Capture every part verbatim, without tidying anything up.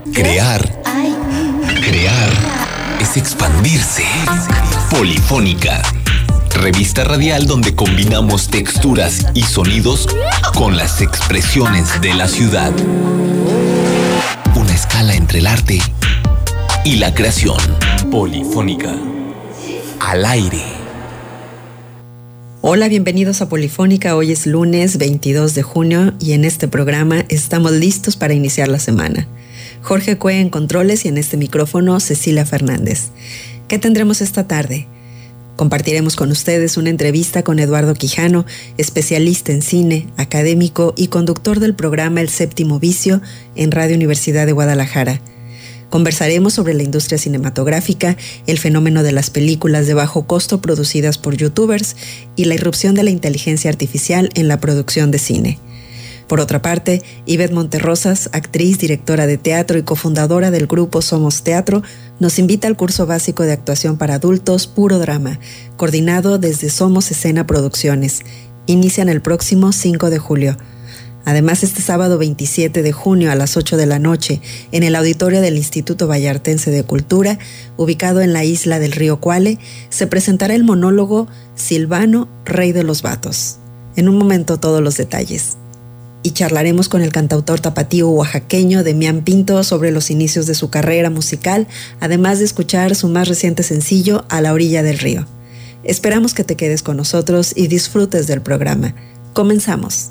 Crear. Crear es expandirse. Polifónica. Revista radial donde combinamos texturas y sonidos con las expresiones de la ciudad. Una escala entre el arte y la creación. Polifónica. Al aire. Hola, bienvenidos a Polifónica. Hoy es lunes veintidós de junio y en este programa estamos listos para iniciar la semana. Jorge Cue en controles y en este micrófono Cecilia Fernández. ¿Qué tendremos esta tarde? Compartiremos con ustedes una entrevista con Eduardo Quijano, especialista en cine, académico y conductor del programa El Séptimo Vicio en Radio Universidad de Guadalajara. Conversaremos sobre la industria cinematográfica, el fenómeno de las películas de bajo costo producidas por youtubers y la irrupción de la inteligencia artificial en la producción de cine. Por otra parte, Ivette Monterrosas, actriz, directora de teatro y cofundadora del grupo Somos Teatro, nos invita al curso básico de actuación para adultos Puro Drama, coordinado desde Somos Escena Producciones. Inician el próximo cinco de julio. Además, este sábado veintisiete de junio a las ocho de la noche, en el auditorio del Instituto Vallartense de Cultura, ubicado en la isla del Río Cuale, se presentará el monólogo Silvano, Rey de los Vatos. En un momento todos los detalles. Y charlaremos con el cantautor tapatío oaxaqueño Demián Pinto sobre los inicios de su carrera musical, además de escuchar su más reciente sencillo A la orilla del río. Esperamos que te quedes con nosotros y disfrutes del programa. Comenzamos.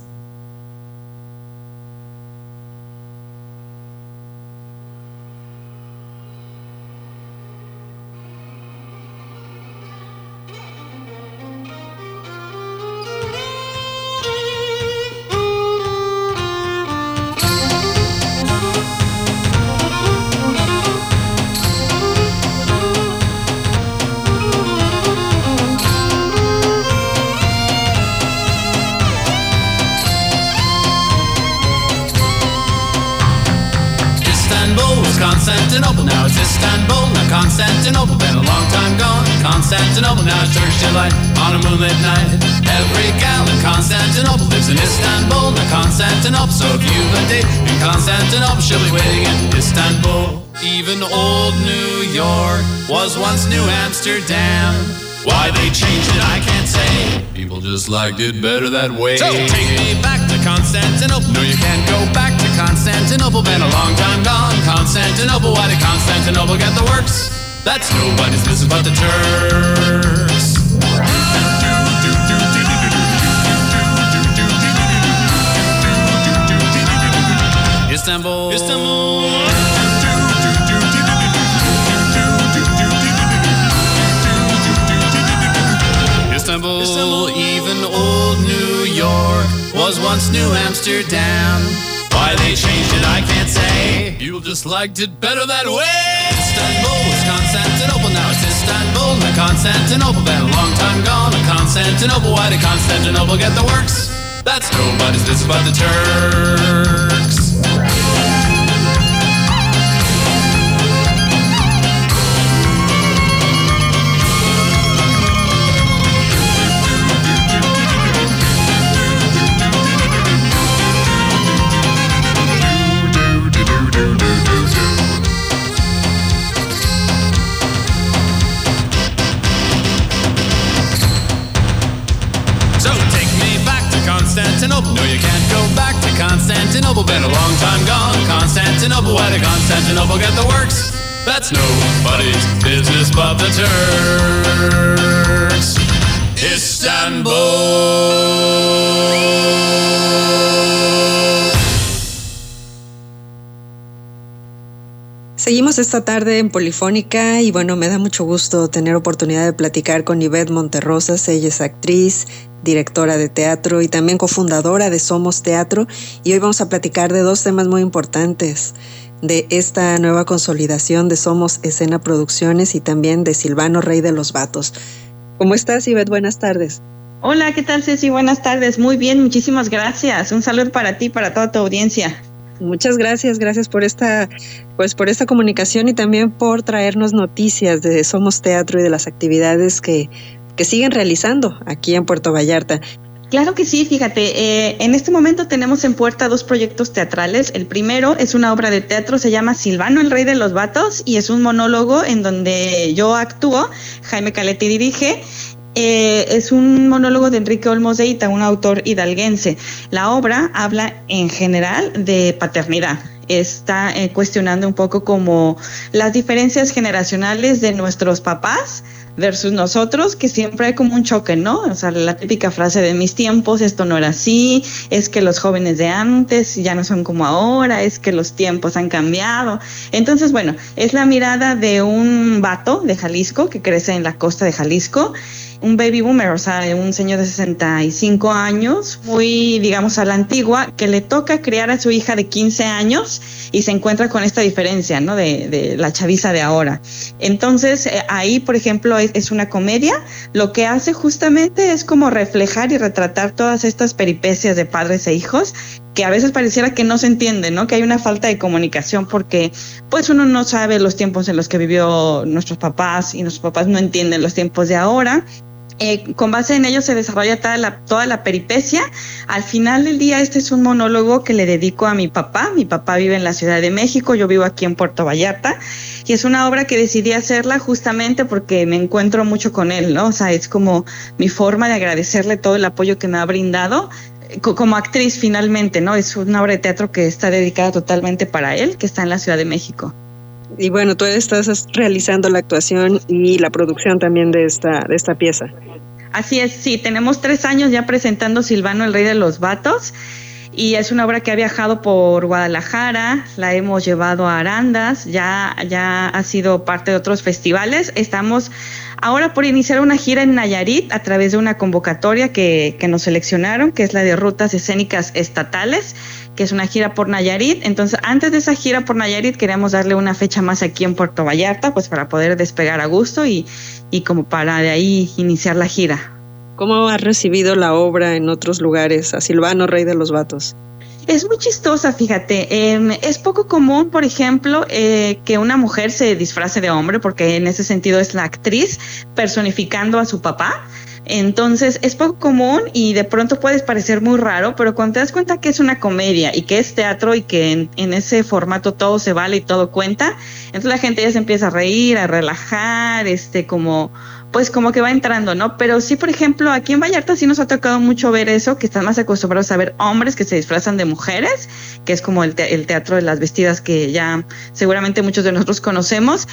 Constantinople, now it's Istanbul, now Constantinople, been a long time gone. Constantinople, now it's Turkish delight on a moonlit night. Every gal in Constantinople lives in Istanbul, now Constantinople. So if you've a date in Constantinople, she'll be waiting in Istanbul. Even old New York was once New Amsterdam. Why they changed it, I can't say. People just liked it better that way. So take me back to Constantinople. No, you can't go back to Constantinople. Been a long time gone. Constantinople, why did Constantinople get the works? That's nobody's business but the Turks. Istanbul, Istanbul. Istanbul, Istanbul, even old New York was once New Amsterdam. Why they changed it, I can't say. People just liked it better that way. Istanbul was Constantinople, now it's Istanbul. Now Constantinople, been a long time gone. Constantinople, why did Constantinople get the works? That's nobody's business but the Turks. Constantinople, no you can't go back to Constantinople, been a long time gone. Constantinople, why did Constantinople get the works? That's nobody's business but the Turks. Istanbul. Seguimos esta tarde en Polifónica y bueno, me da mucho gusto tener oportunidad de platicar con Ivette Monterrosas. Ella es actriz, directora de teatro y también cofundadora de Somos Teatro, y hoy vamos a platicar de dos temas muy importantes, de esta nueva consolidación de Somos Escena Producciones y también de Silvano, Rey de los Vatos. ¿Cómo estás, Ivette? Buenas tardes. Hola, ¿qué tal, Ceci? Buenas tardes. Muy bien, muchísimas gracias. Un saludo para ti y para toda tu audiencia. Muchas gracias, gracias por esta, pues por esta comunicación y también por traernos noticias de Somos Teatro y de las actividades que, que siguen realizando aquí en Puerto Vallarta. Claro que sí, fíjate, eh, en este momento tenemos en puerta dos proyectos teatrales. El primero es una obra de teatro, se llama Silvano, el rey de los vatos, y es un monólogo en donde yo actúo, Jaime Caletti dirige. Eh, es un monólogo de Enrique Olmos de Ita, un autor hidalguense. La obra habla en general de paternidad. Está eh, cuestionando un poco como las diferencias generacionales de nuestros papás versus nosotros, que siempre hay como un choque, ¿no? O sea, la típica frase de mis tiempos, esto no era así, es que los jóvenes de antes ya no son como ahora, es que los tiempos han cambiado. Entonces, bueno, es la mirada de un vato de Jalisco que crece en la costa de Jalisco, un baby boomer, o sea, un señor de sesenta y cinco años, muy, digamos, a la antigua, que le toca criar a su hija de quince años y se encuentra con esta diferencia, ¿no? De, de la chaviza de ahora. Entonces, eh, ahí, por ejemplo, es, es una comedia. Lo que hace justamente es como reflejar y retratar todas estas peripecias de padres e hijos, que a veces pareciera que no se entiende, ¿no? Que hay una falta de comunicación porque pues uno no sabe los tiempos en los que vivió nuestros papás y nuestros papás no entienden los tiempos de ahora. Eh, con base en ello se desarrolla toda la, toda la peripecia. Al final del día este es un monólogo que le dedico a mi papá. Mi papá vive en la Ciudad de México, yo vivo aquí en Puerto Vallarta y es una obra que decidí hacerla justamente porque me encuentro mucho con él, ¿no? O sea, es como mi forma de agradecerle todo el apoyo que me ha brindado como actriz finalmente, ¿no? Es una obra de teatro que está dedicada totalmente para él, que está en la Ciudad de México. Y bueno, tú estás realizando la actuación y la producción también de esta, de esta pieza. Así es, sí, tenemos tres años ya presentando Silvano, el rey de los vatos, y es una obra que ha viajado por Guadalajara, la hemos llevado a Arandas, ya, ya ha sido parte de otros festivales. Estamos ahora por iniciar una gira en Nayarit a través de una convocatoria que, que nos seleccionaron, que es la de Rutas Escénicas Estatales, que es una gira por Nayarit. Entonces, antes de esa gira por Nayarit, queremos darle una fecha más aquí en Puerto Vallarta, pues para poder despegar a gusto y, y como para de ahí iniciar la gira. ¿Cómo has recibido la obra en otros lugares, a Silvano, rey de los vatos? Es muy chistosa, fíjate. Eh, es poco común, por ejemplo, eh, que una mujer se disfrace de hombre, porque en ese sentido es la actriz personificando a su papá. Entonces es poco común y de pronto puede parecer muy raro, pero cuando te das cuenta que es una comedia y que es teatro y que en, en ese formato todo se vale y todo cuenta, entonces la gente ya se empieza a reír, a relajar, este, como, pues como que va entrando, ¿no? Pero sí, por ejemplo, aquí en Vallarta sí nos ha tocado mucho ver eso, que están más acostumbrados a ver hombres que se disfrazan de mujeres, que es como el, te- el teatro de las vestidas que ya seguramente muchos de nosotros conocemos.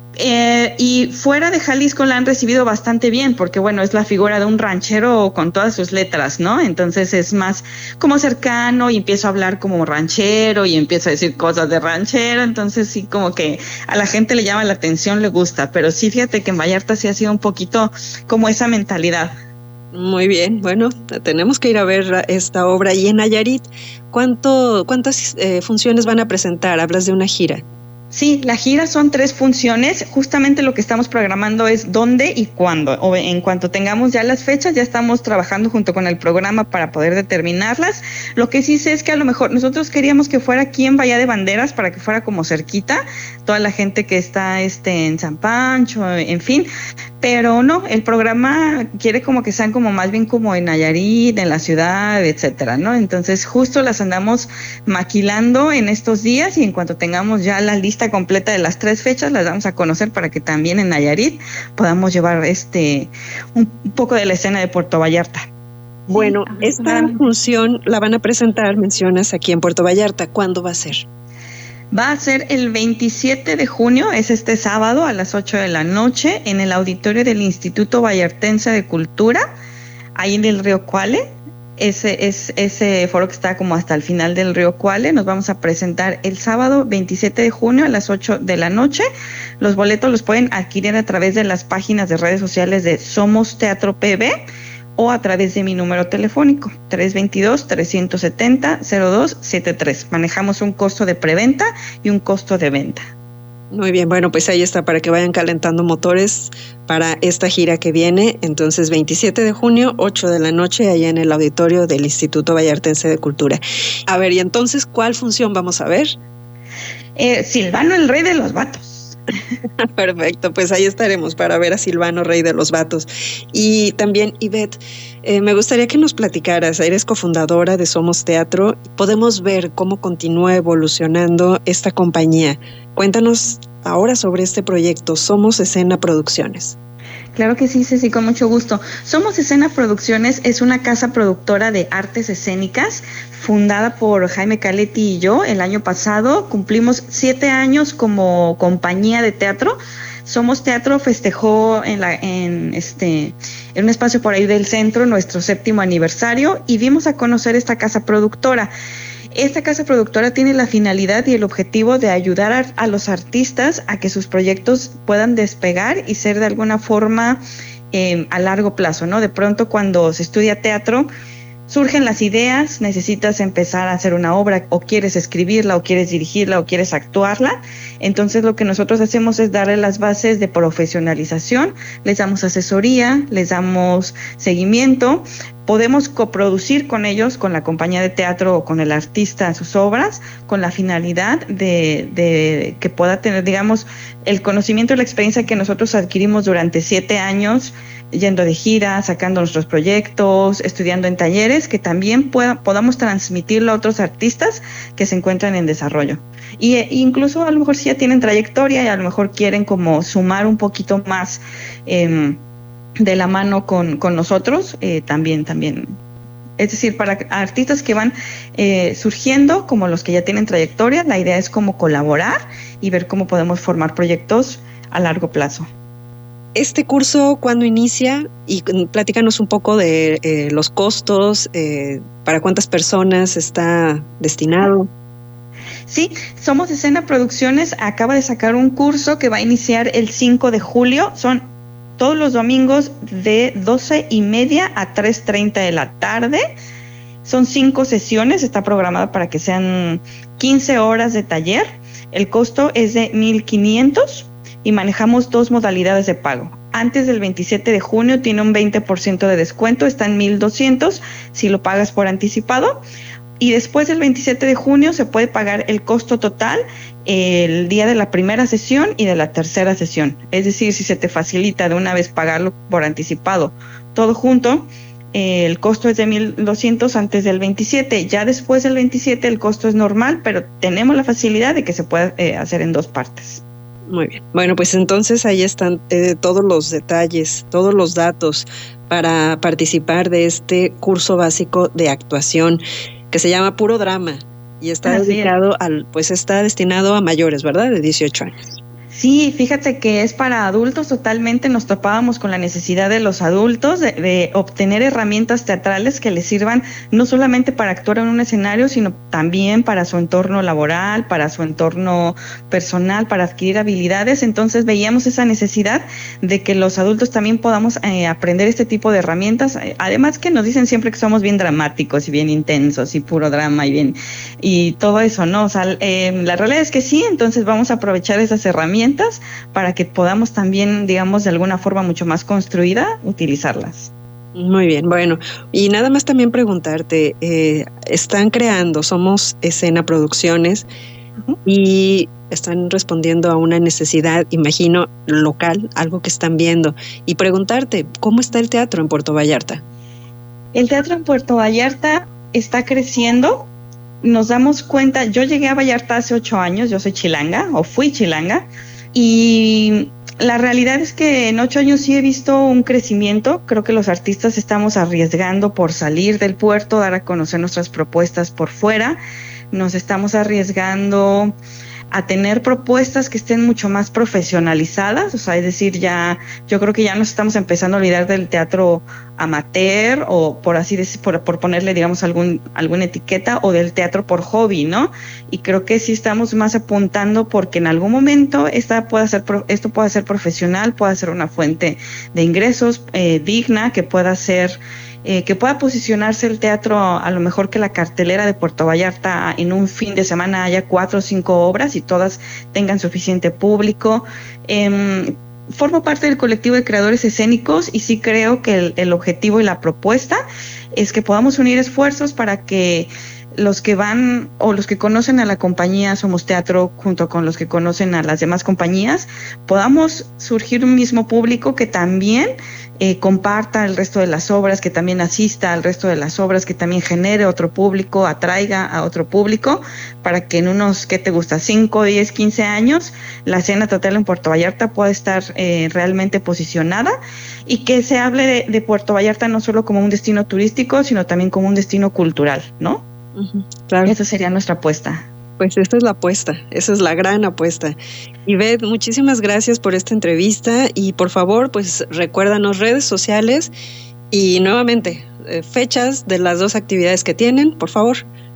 Eh, y fuera de Jalisco la han recibido bastante bien porque bueno, es la figura de un ranchero con todas sus letras, ¿no? Entonces es más como cercano y empiezo a hablar como ranchero y empiezo a decir cosas de ranchero, entonces sí como que a la gente le llama la atención, le gusta, pero sí fíjate que en Vallarta sí ha sido un poquito como esa mentalidad. Muy bien, bueno, tenemos que ir a ver esta obra. Y en Nayarit, ¿cuánto, ¿cuántas eh, funciones van a presentar? Hablas de una gira. Sí, la gira son tres funciones. Justamente lo que estamos programando es dónde y cuándo. O en cuanto tengamos ya las fechas, ya estamos trabajando junto con el programa para poder determinarlas. Lo que sí sé es que a lo mejor nosotros queríamos que fuera aquí en Bahía de Banderas para que fuera como cerquita, toda la gente que está este, en San Pancho, en fin. Pero no, el programa quiere como que sean como más bien como en Nayarit, en la ciudad, etcétera, ¿no? Entonces justo las andamos maquilando en estos días y en cuanto tengamos ya la lista completa de las tres fechas, las vamos a conocer para que también en Nayarit podamos llevar este un poco de la escena de Puerto Vallarta. Bueno, esta función la van a presentar, mencionas, aquí en Puerto Vallarta. ¿Cuándo va a ser? Va a ser el veintisiete de junio, es este sábado a las ocho de la noche, en el auditorio del Instituto Vallartense de Cultura, ahí en el Río Cuale. Ese es ese foro que está como hasta el final del Río Cuale. Nos vamos a presentar el sábado veintisiete de junio a las ocho de la noche. Los boletos los pueden adquirir a través de las páginas de redes sociales de Somos Teatro P B o a través de mi número telefónico tres dos dos, tres siete cero, cero dos siete tres. Manejamos un costo de preventa y un costo de venta. Muy bien, bueno, pues ahí está para que vayan calentando motores para esta gira que viene. Entonces, veintisiete de junio, ocho de la noche, allá en el auditorio del Instituto Vallartense de Cultura. A ver, y entonces, ¿cuál función vamos a ver? Eh, Silvano, el rey de los vatos. Perfecto, pues ahí estaremos para ver a Silvano, Rey de los Vatos. Y también, Ivette, eh, me gustaría que nos platicaras, eres cofundadora de Somos Teatro, podemos ver cómo continúa evolucionando esta compañía. Cuéntanos ahora sobre este proyecto, Somos Escena Producciones. Claro que sí, Ceci, con mucho gusto. Somos Escena Producciones es una casa productora de artes escénicas fundada por Jaime Caletti y yo. El año pasado cumplimos siete años como compañía de teatro. Somos Teatro festejó en, la, en, este, en un espacio por ahí del centro nuestro séptimo aniversario y dimos a conocer esta casa productora. Esta casa productora tiene la finalidad y el objetivo de ayudar a, a los artistas a que sus proyectos puedan despegar y ser de alguna forma eh, a largo plazo, ¿no? De pronto cuando se estudia teatro, surgen las ideas, necesitas empezar a hacer una obra, o quieres escribirla, o quieres dirigirla, o quieres actuarla. Entonces lo que nosotros hacemos es darle las bases de profesionalización, les damos asesoría, les damos seguimiento, podemos coproducir con ellos, con la compañía de teatro o con el artista sus obras, con la finalidad de, de que pueda tener, digamos, el conocimiento y la experiencia que nosotros adquirimos durante siete años, yendo de gira, sacando nuestros proyectos, estudiando en talleres, que también pueda, podamos transmitirlo a otros artistas que se encuentran en desarrollo. Y e incluso a lo mejor si ya tienen trayectoria y a lo mejor quieren como sumar un poquito más eh, de la mano con, con nosotros, eh, también, también. Es decir, para artistas que van eh, surgiendo, como los que ya tienen trayectoria, la idea es como colaborar y ver cómo podemos formar proyectos a largo plazo. Este curso, ¿cuándo inicia? Y platícanos un poco de eh, los costos, eh, para cuántas personas está destinado. Sí, Somos Escena Producciones acaba de sacar un curso que va a iniciar el cinco de julio. Son todos los domingos de doce y media a tres treinta de la tarde. Son cinco sesiones, está programada para que sean quince horas de taller. El costo es de mil quinientos. Y manejamos dos modalidades de pago. Antes del veintisiete de junio tiene un veinte por ciento de descuento, está en mil doscientos si lo pagas por anticipado. Y después del veintisiete de junio se puede pagar el costo total el día de la primera sesión y de la tercera sesión. Es decir, si se te facilita de una vez pagarlo por anticipado todo junto, eh, el costo es de mil doscientos antes del veintisiete. Ya después del veintisiete el costo es normal, pero tenemos la facilidad de que se pueda eh, hacer en dos partes. Muy bien. Bueno, pues entonces ahí están eh, todos los detalles, todos los datos para participar de este curso básico de actuación que se llama Puro Drama y está Así dedicado es. al, pues está destinado a mayores, ¿verdad? De dieciocho años. Sí, fíjate que es para adultos totalmente. Nos topábamos con la necesidad de los adultos de, de obtener herramientas teatrales que les sirvan no solamente para actuar en un escenario, sino también para su entorno laboral, para su entorno personal, para adquirir habilidades. Entonces veíamos esa necesidad de que los adultos también podamos eh, aprender este tipo de herramientas. Además que nos dicen siempre que somos bien dramáticos y bien intensos y puro drama y bien y todo eso, ¿no? O sea, eh, la realidad es que sí, entonces vamos a aprovechar esas herramientas para que podamos también, digamos, de alguna forma mucho más construida, utilizarlas. Muy bien, bueno, y nada más también preguntarte, eh, están creando, Somos Escena Producciones, uh-huh. y están respondiendo a una necesidad, imagino, local, algo que están viendo, y preguntarte, ¿cómo está el teatro en Puerto Vallarta? El teatro en Puerto Vallarta está creciendo. Nos damos cuenta, yo llegué a Vallarta hace ocho años, yo soy chilanga, o fui chilanga, y la realidad es que en ocho años sí he visto un crecimiento. Creo que los artistas estamos arriesgando por salir del puerto, dar a conocer nuestras propuestas por fuera, nos estamos arriesgando a tener propuestas que estén mucho más profesionalizadas, o sea, es decir, ya yo creo que ya nos estamos empezando a olvidar del teatro amateur o por así decir, por, por ponerle, digamos, algún alguna etiqueta, o del teatro por hobby, ¿no? Y creo que sí estamos más apuntando porque en algún momento esta pueda ser, esto pueda ser profesional, pueda ser una fuente de ingresos eh, digna, que pueda ser Eh, que pueda posicionarse el teatro, a lo mejor que la cartelera de Puerto Vallarta en un fin de semana haya cuatro o cinco obras y todas tengan suficiente público. Eh, formo parte del colectivo de creadores escénicos y sí creo que el, el objetivo y la propuesta es que podamos unir esfuerzos para que los que van o los que conocen a la compañía Somos Teatro junto con los que conocen a las demás compañías, podamos surgir un mismo público que también eh, comparta el resto de las obras, que también asista al resto de las obras, que también genere otro público, atraiga a otro público, para que en unos, ¿qué te gusta? cinco, diez, quince años, la escena teatral en Puerto Vallarta pueda estar eh, realmente posicionada y que se hable de, de Puerto Vallarta no solo como un destino turístico, sino también como un destino cultural, ¿no? Uh-huh, claro. Esa sería nuestra apuesta. Pues esta es la apuesta, esa es la gran apuesta. Ivette, muchísimas gracias por esta entrevista y por favor, pues recuérdanos redes sociales y nuevamente eh, fechas de las dos actividades que tienen, por favor.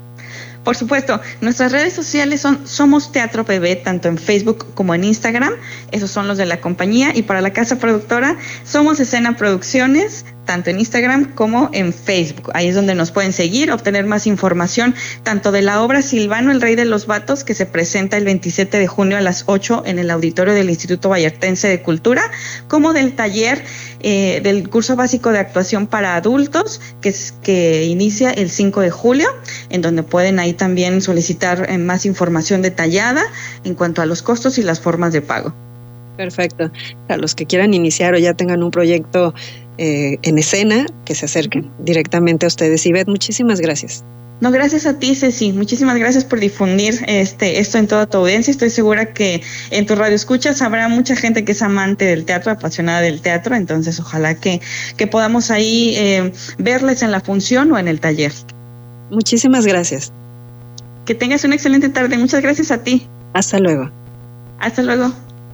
Por supuesto, nuestras redes sociales son Somos Teatro P B, tanto en Facebook como en Instagram. Esos son los de la compañía. Y para la casa productora, Somos Escena Producciones, tanto en Instagram como en Facebook. Ahí es donde nos pueden seguir, obtener más información, tanto de la obra Silvano, el Rey de los Vatos, que se presenta el veintisiete de junio a las ocho en el auditorio del Instituto Vallartense de Cultura, como del taller eh, del curso básico de actuación para adultos, que, es, que inicia el cinco de julio, en donde pueden ahí también solicitar eh, más información detallada en cuanto a los costos y las formas de pago. Perfecto. A los que quieran iniciar o ya tengan un proyecto eh, en escena, que se acerquen directamente a ustedes. Ivette, muchísimas gracias. No, gracias a ti, Ceci. Muchísimas gracias por difundir este esto en toda tu audiencia. Estoy segura que en tu radio escuchas habrá mucha gente que es amante del teatro, apasionada del teatro, entonces ojalá que, que podamos ahí eh, verles en la función o en el taller. Muchísimas gracias. Que tengas una excelente tarde. Muchas gracias a ti. Hasta luego. Hasta luego.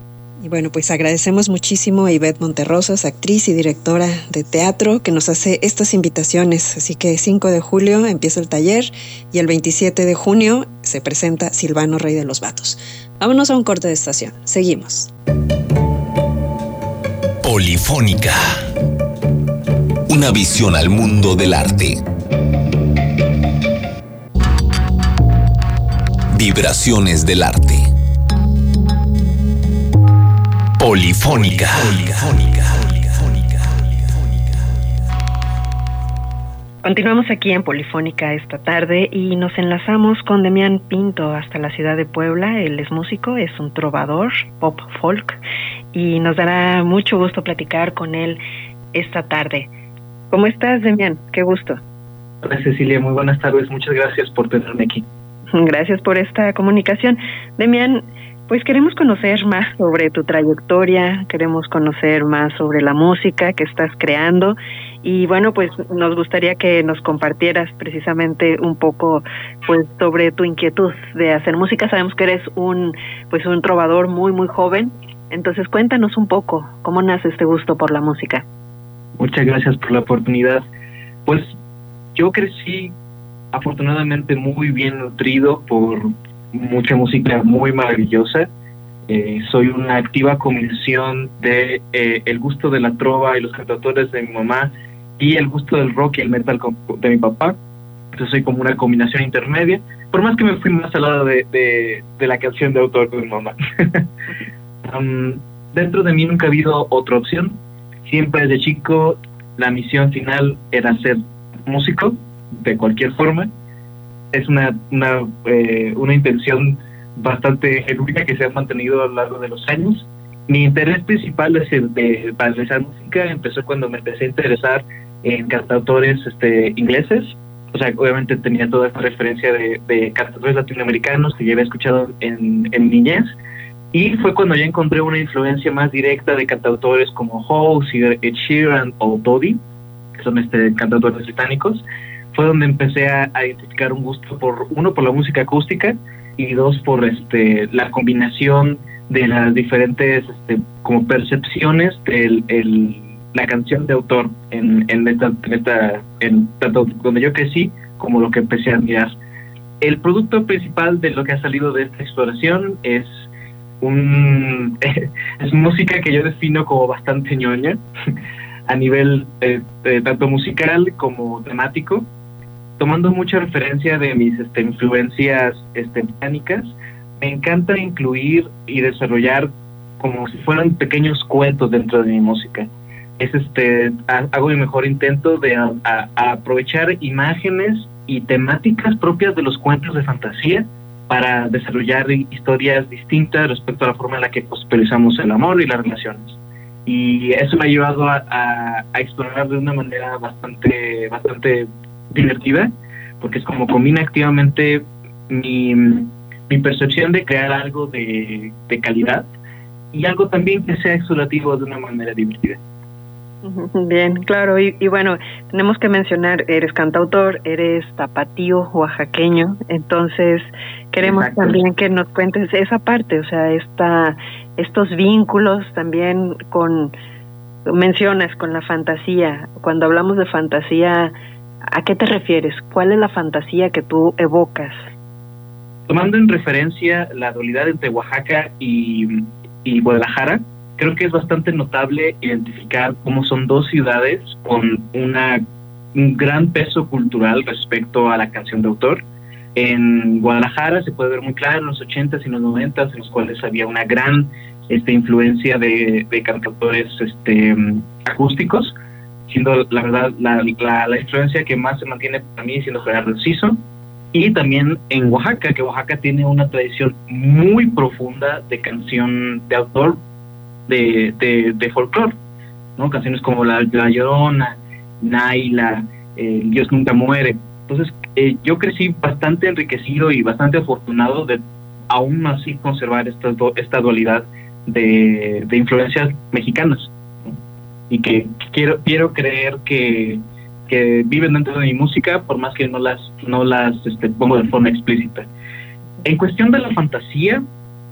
Y bueno, pues agradecemos muchísimo a Ivette Monterrosas, actriz y directora de teatro, que nos hace estas invitaciones. Así que cinco de julio empieza el taller y el veintisiete de junio se presenta Silvano, Rey de los Vatos. Vámonos a un corte de estación. Seguimos. Polifónica. Una visión al mundo del arte. Vibraciones del arte. Polifónica. Polifónica. Continuamos aquí en Polifónica esta tarde y nos enlazamos con Demián Pinto hasta la ciudad de Puebla. Él es músico, es un trovador, pop folk, y nos dará mucho gusto platicar con él esta tarde. ¿Cómo estás, Demián? Qué gusto. Hola, Cecilia, muy buenas tardes. Muchas gracias por tenerme aquí. Gracias por esta comunicación. Demián, pues queremos conocer más sobre tu trayectoria, queremos conocer más sobre la música que estás creando y bueno, pues nos gustaría que nos compartieras precisamente un poco pues sobre tu inquietud de hacer música. Sabemos que eres un pues un trovador muy muy joven, entonces cuéntanos un poco cómo nace este gusto por la música. Muchas gracias por la oportunidad. Pues yo crecí afortunadamente muy bien nutrido por mucha música muy maravillosa. Eh, soy una activa combinación de eh, el gusto de la trova y los cantautores de mi mamá y el gusto del rock y el metal de mi papá. Entonces soy como una combinación intermedia, por más que me fui más al lado de, de, de la canción de autor de mi mamá. um, dentro de mí nunca ha habido otra opción. Siempre desde chico la misión final era ser músico de cualquier forma. Es una una, eh, una intención bastante genuina que se ha mantenido a lo largo de los años. Mi interés principal de, de, para realizar música empezó cuando me empecé a interesar en cantautores este, ingleses. O sea, obviamente tenía toda esta referencia de, de cantautores latinoamericanos que ya había escuchado en, en niñez. Y fue cuando ya encontré una influencia más directa de cantautores como Halsey, Ed Sheeran o Dodie, que son este, cantautores británicos. Fue donde empecé a, a identificar un gusto por, uno, por la música acústica y dos, por este la combinación de las diferentes este, como percepciones de el, la canción de autor en, en, esta, en, esta, en tanto donde yo crecí como lo que empecé a admirar. El producto principal de lo que ha salido de esta exploración es un es música que yo defino como bastante ñoña a nivel eh, eh, tanto musical como temático, tomando mucha referencia de mis este, influencias este, británicas. Me encanta incluir y desarrollar como si fueran pequeños cuentos dentro de mi música. Es este hago mi mejor intento de a, a, a aprovechar imágenes y temáticas propias de los cuentos de fantasía para desarrollar historias distintas respecto a la forma en la que conceptualizamos el amor y las relaciones. Y eso me ha llevado a, a, a explorar de una manera bastante, bastante divertida, porque es como combina activamente mi, mi percepción de crear algo de, de calidad y algo también que sea explorativo de una manera divertida. Bien, claro, y, y bueno, tenemos que mencionar, eres cantautor, eres tapatío oaxaqueño, entonces queremos Exacto. también que nos cuentes esa parte, o sea, esta, estos vínculos también con, mencionas con la fantasía. Cuando hablamos de fantasía, ¿a qué te refieres? ¿Cuál es la fantasía que tú evocas? Tomando en referencia la dualidad entre Oaxaca y, y Guadalajara, creo que es bastante notable identificar cómo son dos ciudades con una, un gran peso cultural respecto a la canción de autor. En Guadalajara se puede ver muy claro en los ochentas y los noventas, en los cuales había una gran este, influencia de, de cantautores este, acústicos, siendo la verdad la, la, la influencia que más se mantiene para mí siendo Gerardo Enciso. Y también en Oaxaca, que Oaxaca tiene una tradición muy profunda de canción de autor, de, de, de folclore, ¿no? Canciones como La, la Llorona, Naila, eh, Dios Nunca Muere. Entonces, eh, yo crecí bastante enriquecido y bastante afortunado de aún así conservar esta, esta dualidad de, de influencias mexicanas, ¿no? Y que quiero, quiero creer que, que viven dentro de mi música, por más que no las, no las este, pongo de forma explícita. En cuestión de la fantasía,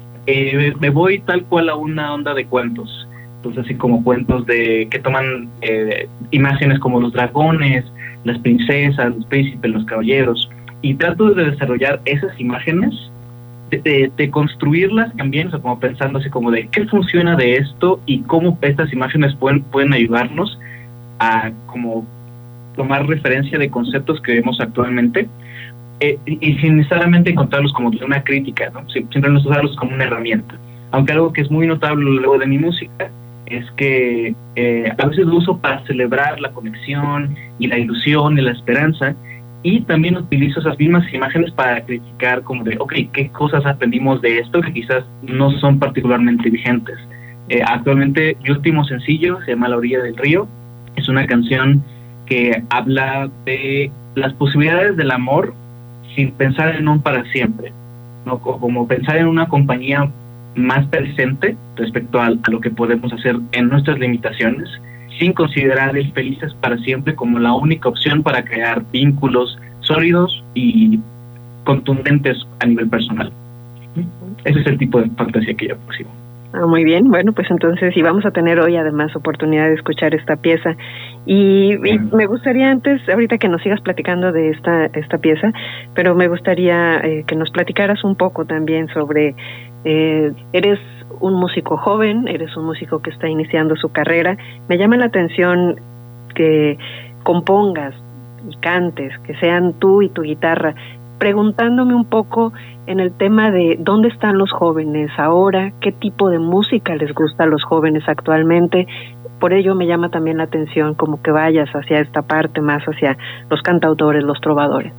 Eh, me voy tal cual a una onda de cuentos, entonces así como cuentos de que toman eh, imágenes como los dragones, las princesas, los príncipes, los caballeros, y trato de desarrollar esas imágenes, de, de, de construirlas también, o sea, como pensando así como de qué funciona de esto y cómo estas imágenes pueden, pueden ayudarnos a como tomar referencia de conceptos que vemos actualmente. Eh, y sin necesariamente encontrarlos como una crítica, ¿no? Siempre usarlos como una herramienta. Aunque algo que es muy notable luego de mi música es que eh, a veces lo uso para celebrar la conexión y la ilusión y la esperanza, y también utilizo esas mismas imágenes para criticar como de, ok, ¿qué cosas aprendimos de esto que quizás no son particularmente vigentes? Eh, actualmente mi último sencillo se llama La Orilla del Río. Es una canción que habla de las posibilidades del amor sin pensar en un para siempre, ¿no? Como pensar en una compañía más presente respecto a, a lo que podemos hacer en nuestras limitaciones, sin considerar el felices para siempre como la única opción para crear vínculos sólidos y contundentes a nivel personal. Ese es el tipo de fantasía que yo percibo. Ah, muy bien, bueno, pues entonces sí vamos a tener hoy además oportunidad de escuchar esta pieza y, y me gustaría antes, ahorita que nos sigas platicando de esta esta pieza, pero me gustaría eh, que nos platicaras un poco también sobre, eh, eres un músico joven, eres un músico que está iniciando su carrera, me llama la atención que compongas y cantes, que sean tú y tu guitarra, preguntándome un poco en el tema de dónde están los jóvenes ahora, qué tipo de música les gusta a los jóvenes actualmente. Por ello me llama también la atención como que vayas hacia esta parte, más hacia los cantautores, los trovadores.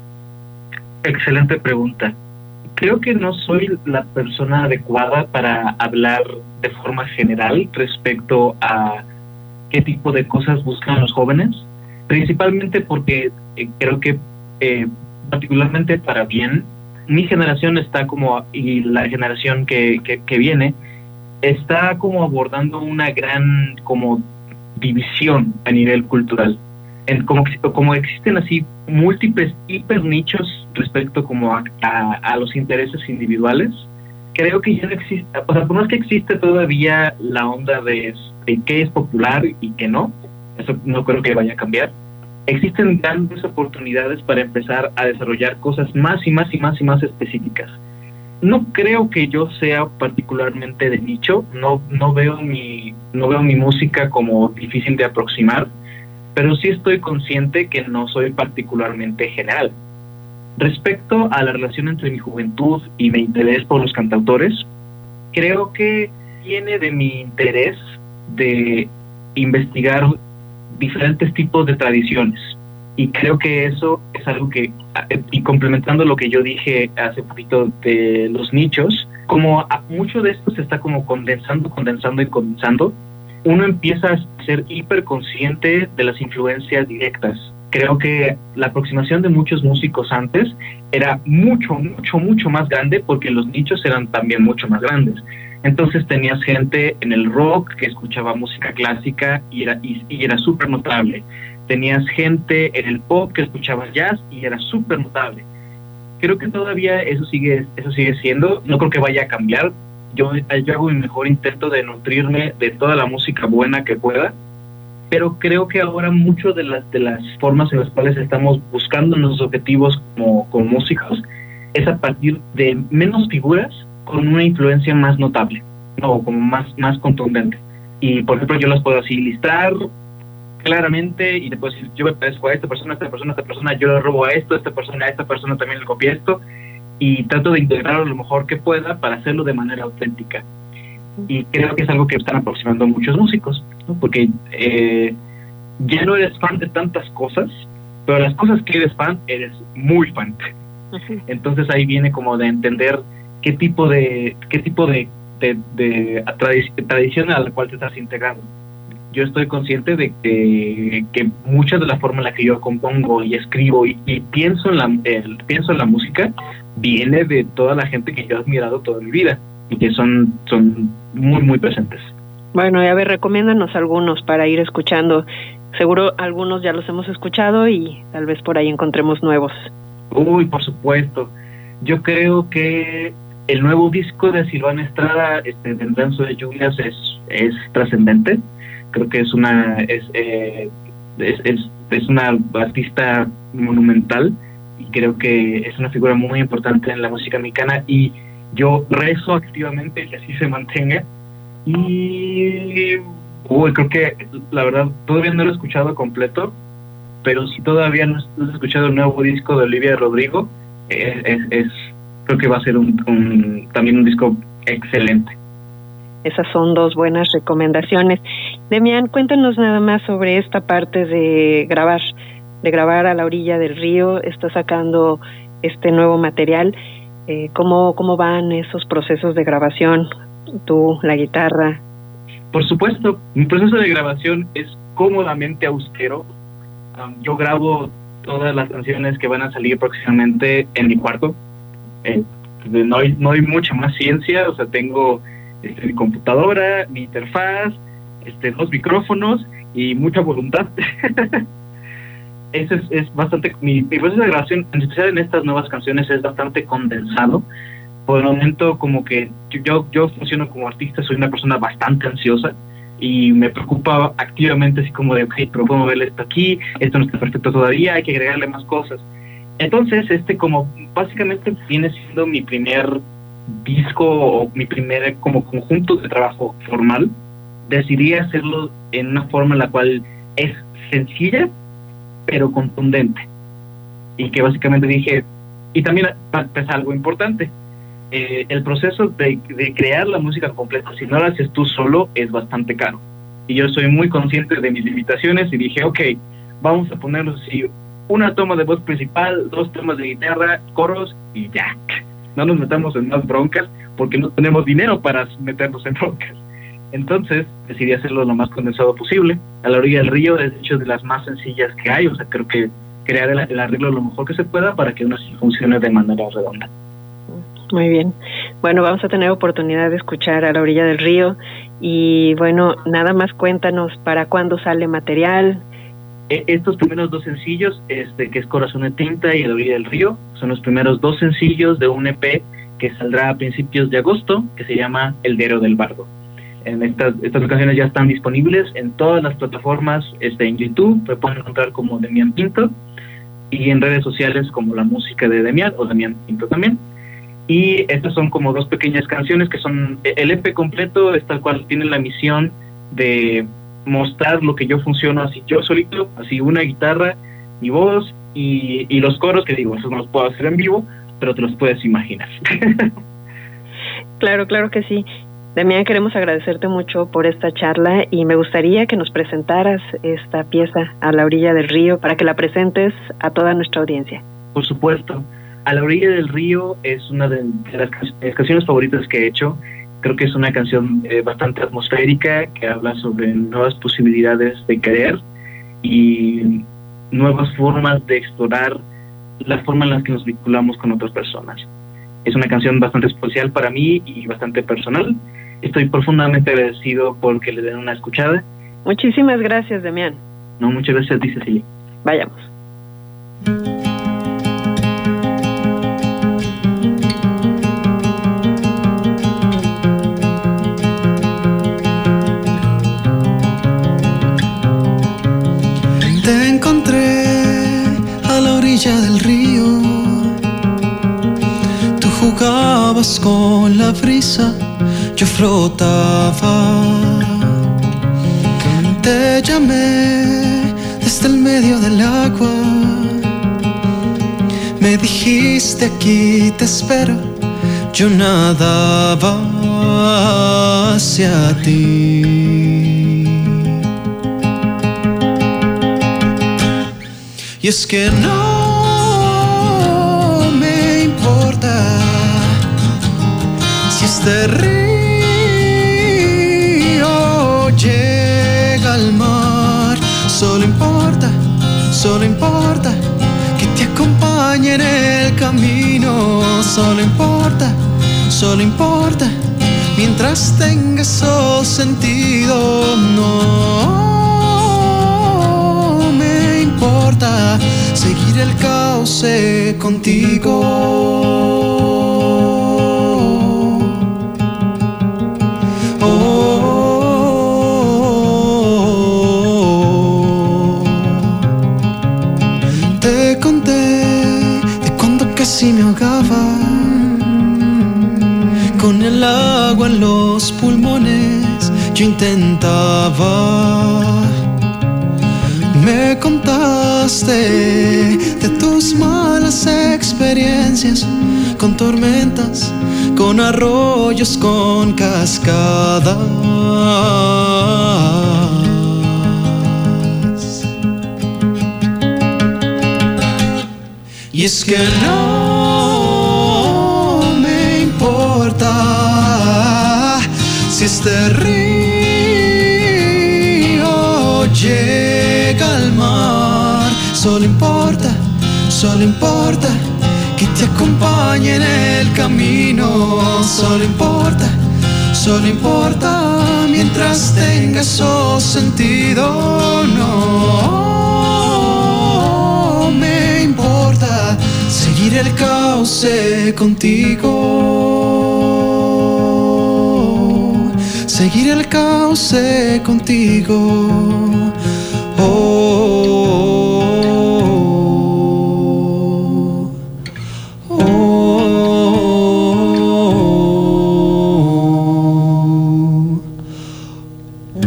Excelente pregunta. Creo que no soy la persona adecuada para hablar de forma general respecto a qué tipo de cosas buscan los jóvenes, principalmente porque eh, creo que eh, particularmente para bien, mi generación está como, y la generación que, que, que viene, está como abordando una gran como división a nivel cultural. En, como, como existen así múltiples hiper nichos respecto como a, a, a los intereses individuales, creo que ya no existe, o sea, por más que existe todavía la onda de, de qué es popular y qué no, eso no creo que vaya a cambiar. Existen grandes oportunidades para empezar a desarrollar cosas más y más y más y más específicas. No creo que yo sea particularmente de nicho, no no veo mi no veo mi música como difícil de aproximar, pero sí estoy consciente que no soy particularmente general. Respecto a la relación entre mi juventud y mi interés por los cantautores, creo que viene de mi interés de investigar diferentes tipos de tradiciones. Y creo que eso es algo que, y complementando lo que yo dije hace poquito de los nichos, como mucho de esto se está como condensando, condensando y condensando, uno empieza a ser hiperconsciente de las influencias directas. Creo que la aproximación de muchos músicos antes era mucho, mucho, mucho más grande porque los nichos eran también mucho más grandes. Entonces tenías gente en el rock que escuchaba música clásica y era, y, y era súper notable. Tenías gente en el pop que escuchaba jazz y era súper notable. Creo que todavía eso sigue, eso sigue siendo, no creo que vaya a cambiar. Yo, yo hago mi mejor intento de nutrirme de toda la música buena que pueda, pero creo que ahora mucho de las, de las formas en las cuales estamos buscando nuestros objetivos como, como músicos es a partir de menos figuras con una influencia más notable, no, como más, más contundente. Y por ejemplo yo las puedo así listar claramente y te puedo decir, yo me parezco a esta persona, a esta persona, a esta persona, yo le robo a esto, a esta persona, a esta persona también le copié esto, y trato de integrarlo lo mejor que pueda para hacerlo de manera auténtica. Y creo que es algo que están aproximando muchos músicos, ¿no? Porque eh, ya no eres fan de tantas cosas, pero las cosas que eres fan, eres muy fan. Entonces ahí viene como de entender qué tipo de qué tipo de, de, de tradic- tradición a la cual te estás integrando. Yo estoy consciente de que, que mucha de la forma en la que yo compongo y escribo y, y pienso en la el, pienso en la música viene de toda la gente que yo he admirado toda mi vida y que son son muy muy presentes. Bueno, y a ver, recomiéndanos algunos para ir escuchando. Seguro algunos ya los hemos escuchado y tal vez por ahí encontremos nuevos. Uy, por supuesto. Yo creo que el nuevo disco de Silvana Estrada, este, de Danzo de Lluvias, es, es trascendente. Creo que es una es, eh, es, es, es una artista monumental y creo que es una figura muy importante en la música mexicana y yo rezo activamente que así se mantenga. Y uy, creo que la verdad todavía no lo he escuchado completo, pero si todavía no has escuchado el nuevo disco de Olivia Rodrigo, es, es, es creo que va a ser un, un también un disco excelente. Esas son dos buenas recomendaciones. Demián, cuéntanos nada más sobre esta parte de grabar, de grabar a la orilla del río. Estás sacando este nuevo material. Eh, ¿cómo, ¿Cómo van esos procesos de grabación? Tú, la guitarra. Por supuesto, mi proceso de grabación es cómodamente austero. Um, yo grabo todas las canciones que van a salir próximamente en mi cuarto. Eh, no hay, no hay mucha más ciencia, o sea, tengo Este, mi computadora, mi interfaz, este, dos micrófonos y mucha voluntad. Ese es, es bastante, mi, mi proceso de grabación, en especial en estas nuevas canciones, es bastante condensado. Por el momento, como que yo, yo funciono como artista, soy una persona bastante ansiosa y me preocupa activamente, así como de, ok, pero puedo moverle esto aquí, esto no está perfecto todavía, hay que agregarle más cosas. Entonces, este como básicamente viene siendo mi primer disco o mi primer como conjunto de trabajo formal. Decidí hacerlo en una forma en la cual es sencilla pero contundente y que básicamente dije, y también es algo importante, eh, el proceso de, de crear la música completa, si no la haces tú solo, es bastante caro y yo soy muy consciente de mis limitaciones y dije, ok, vamos a ponernos así, una toma de voz principal, dos tomas de guitarra, coros y ya. No nos metamos en más broncas porque no tenemos dinero para meternos en broncas. Entonces decidí hacerlo lo más condensado posible. A la orilla del río es de hecho de las más sencillas que hay, o sea, creo que crear el, el arreglo lo mejor que se pueda para que uno sí funcione de manera redonda. Muy bien. Bueno, vamos a tener oportunidad de escuchar A la orilla del río y bueno, nada más cuéntanos para cuándo sale material. Estos primeros dos sencillos, este que es Corazón de Tinta y A la orilla del río, son los primeros dos sencillos de un E P que saldrá a principios de agosto, que se llama El Diario del Bardo. En estas, estas canciones ya están disponibles en todas las plataformas, este, en YouTube, me pueden encontrar como Demián Pinto, y en redes sociales como La Música de Demián o Demián Pinto también. Y estas son como dos pequeñas canciones que son, el E P completo es tal cual, tiene la misión de mostrar lo que yo funciono así yo solito, así una guitarra, mi voz y, y los coros, que digo, esos no los puedo hacer en vivo, pero te los puedes imaginar. Claro, claro que sí. Damián, queremos agradecerte mucho por esta charla y me gustaría que nos presentaras esta pieza, A la orilla del río, para que la presentes a toda nuestra audiencia. Por supuesto. A la orilla del río es una de las canciones favoritas que he hecho. Creo que es una canción eh, bastante atmosférica, que habla sobre nuevas posibilidades de querer y nuevas formas de explorar la forma en la que nos vinculamos con otras personas. Es una canción bastante especial para mí y bastante personal. Estoy profundamente agradecido por que le den una escuchada. Muchísimas gracias, Damián. No, muchas gracias a ti, Cecilia. Vayamos. Te encontré a la orilla del río. Tú jugabas con la brisa, yo flotaba. Te llamé desde el medio del agua. Me dijiste aquí te espero. Yo nadaba hacia ti. Y es que no me importa si este río llega al mar. Solo importa, solo importa que te acompañe en el camino. Solo importa, solo importa mientras tenga esos sentidos. No me importa seguir el cauce contigo. Casi me ahogaba con el agua en los pulmones. Yo intentaba. Me contaste de tus malas experiencias con tormentas, con arroyos, con cascadas. Y es que no me importa si este río llega al mar. Solo importa, solo importa que te acompañe en el camino. Solo importa, solo importa mientras tenga esos sentidos. No me importa seguir el cauce contigo, seguir el cauce contigo. Oh, oh, oh,